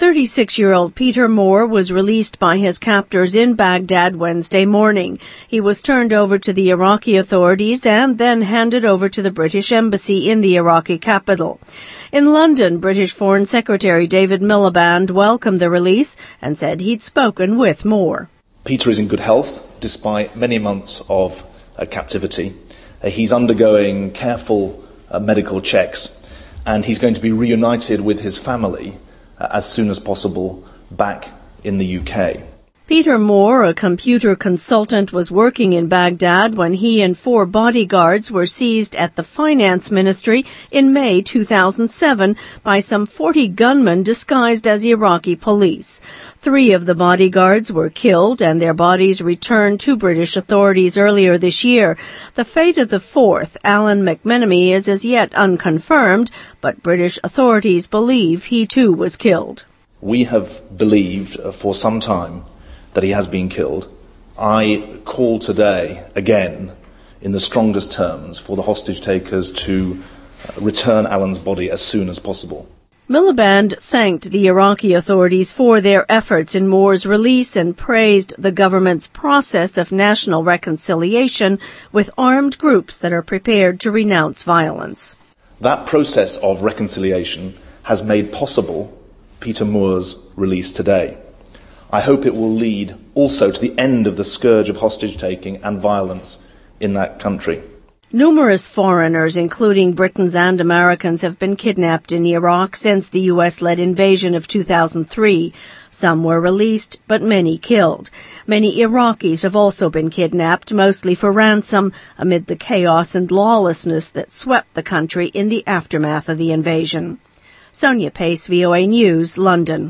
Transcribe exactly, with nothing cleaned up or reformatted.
thirty-six-year-old Peter Moore was released by his captors in Baghdad Wednesday morning. He was turned over to the Iraqi authorities and then handed over to the British Embassy in the Iraqi capital. In London, British Foreign Secretary David Miliband welcomed the release and said he'd spoken with Moore. Peter is in good health despite many months of uh, captivity. Uh, he's undergoing careful uh, medical checks, and he's going to be reunited with his family uh, as soon as possible back in the U K. Peter Moore, a computer consultant, was working in Baghdad when he and four bodyguards were seized at the Finance Ministry in May two thousand seven by some forty gunmen disguised as Iraqi police. Three of the bodyguards were killed and their bodies returned to British authorities earlier this year. The fate of the fourth, Alan McMenemy, is as yet unconfirmed, but British authorities believe he too was killed. We have believed uh, for some time that he has been killed. I call today, again, in the strongest terms, for the hostage takers to uh, return Alan's body as soon as possible. Miliband thanked the Iraqi authorities for their efforts in Moore's release and praised the government's process of national reconciliation with armed groups that are prepared to renounce violence. That process of reconciliation has made possible Peter Moore's release today. I hope it will lead also to the end of the scourge of hostage-taking and violence in that country. Numerous foreigners, including Britons and Americans, have been kidnapped in Iraq since the U S-led invasion of two thousand three. Some were released, but many killed. Many Iraqis have also been kidnapped, mostly for ransom, amid the chaos and lawlessness that swept the country in the aftermath of the invasion. Sonia Pace, V O A News, London.